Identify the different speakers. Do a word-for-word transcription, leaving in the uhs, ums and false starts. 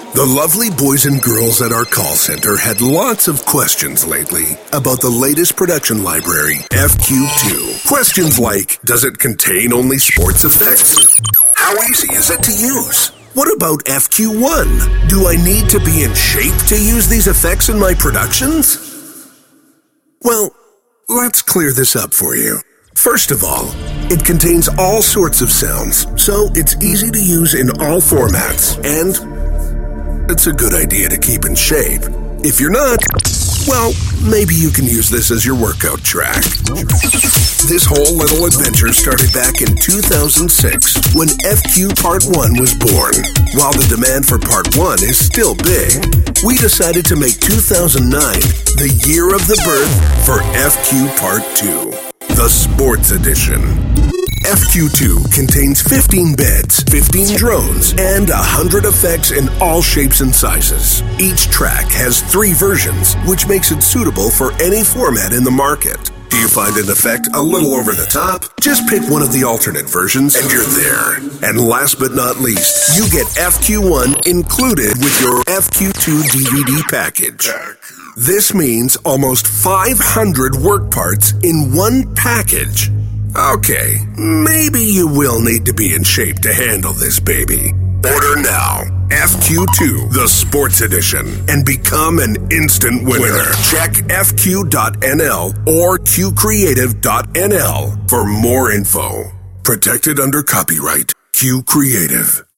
Speaker 1: The lovely boys and girls at our call center had lots of questions lately about the latest production library, F Q two. Questions like, does it contain only sports effects? How easy is it to use? What about F Q one? Do I need to be in shape to use these effects in my productions? Well, let's clear this up for you. First of all, it contains all sorts of sounds, so it's easy to use in all formats, and it's a good idea to keep in shape. If you're not, well, maybe you can use this as your workout track. This whole little adventure started back in two thousand six when F Q Part one was born. While the demand for Part one is still big, we decided to make two thousand nine the year of the birth for F Q Part two, the Sports Edition. F Q two contains fifteen beds, fifteen drones, and one hundred effects in all shapes and sizes. Each track has three versions, which makes it suitable for any format in the market. Do you find an effect a little over the top? Just pick one of the alternate versions and you're there. And last but not least, you get F Q one included with your F Q two D V D package. This means almost five hundred work parts in one package. Okay, maybe you will need to be in shape to handle this baby. Order now, F Q two, the Sports Edition, and become an instant winner. Check F Q dot N L or Q creative dot N L for more info. Protected under copyright, Q Creative.